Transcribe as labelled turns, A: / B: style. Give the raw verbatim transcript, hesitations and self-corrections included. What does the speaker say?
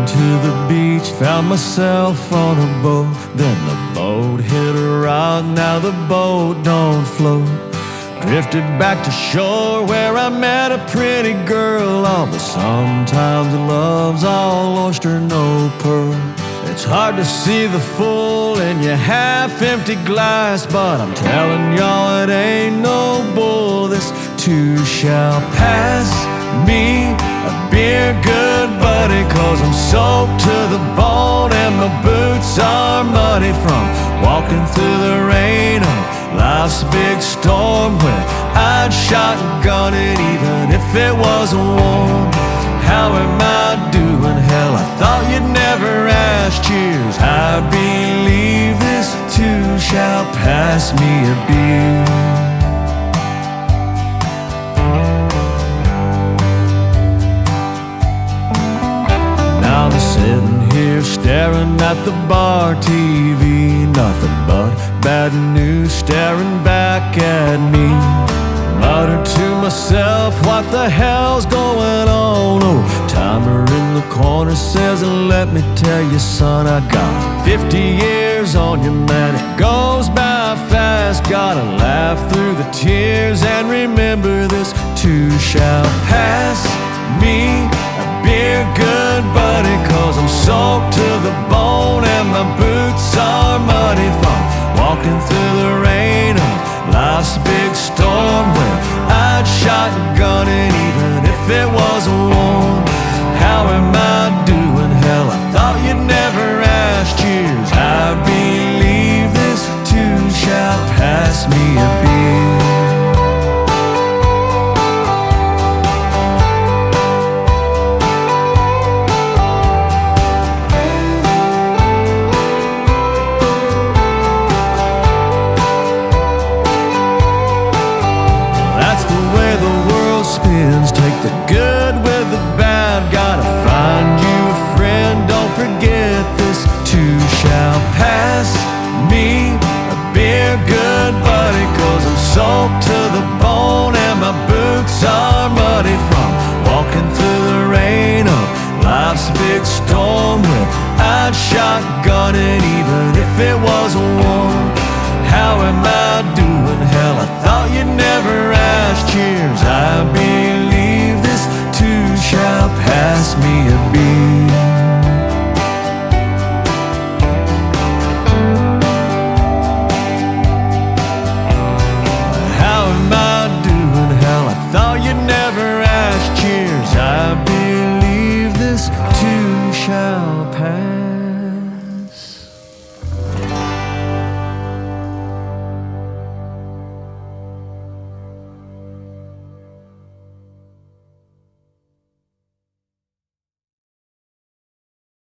A: to the beach, found myself on a boat. Then the boat hit a rock, now the boat don't float. Drifted back to shore where I met a pretty girl. Oh, but sometimes love's all oyster, no pearl. It's hard to see the full in your half-empty glass, but I'm telling y'all it ain't no bull. This too shall pass. Me a beer, good buddy, cause I'm soaked to the bone and my boots are muddy from walking through the rain of life's big storm, where I'd shotgun it even if it wasn't warm. How am I doing? Hell, I thought you'd never ask. Cheers, I believe this too shall pass. Me a beer. Now I'm sitting here staring at the bar T V, nothing but bad news staring back at me. Mutter to myself, what the hell's going on? Oh, timer in the corner says, let me tell you, son, I got fifty years on you, man, it goes by fast. Gotta laugh through the tears and remember this too shall pass. Me a beer, good buddy, cause I'm soaked to the bone and my boots are muddy from walking through the rain of life's big storm, where I'd shotgun it even if it wasn't warm. How am I doing? Hell, I thought you'd never ask. Cheers, I believe this too shall pass. Me a beer. Spins, take the good with the bad. Gotta find you a friend, don't forget this too shall pass. Me a beer, good buddy, cause I'm soaked to the bone and my boots are muddy from walking through the rain of life's big storm, where I'd shotgun it even if it wasn't warm. How am I doing? Hell, I thought you'd never ask. Cheers, I believe this too shall pass. Me a beer. How am I doing? Hell, I thought you'd never ask. Cheers, I believe this too shall pass.